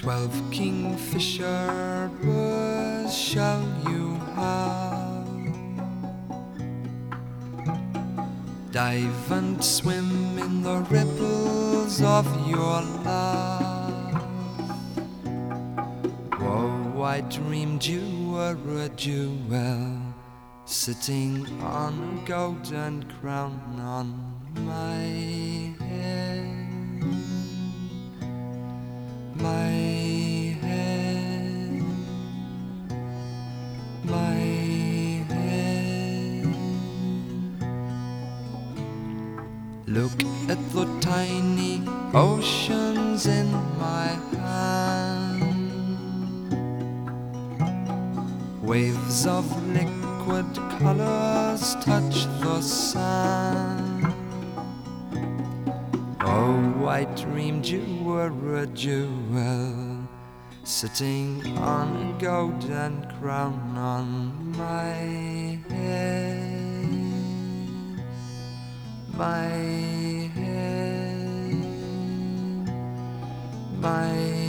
12 kingfisher birds shall you have. Dive and swim in the ripples of your love. Oh, I dreamed you were a jewel, sitting on a golden crown on my head. My head, my head. Look at the tiny oceans in my hand. Waves of liquid colors touch the sand. Oh, I dreamed you were a jewel, sitting on a golden crown on my head. My head, my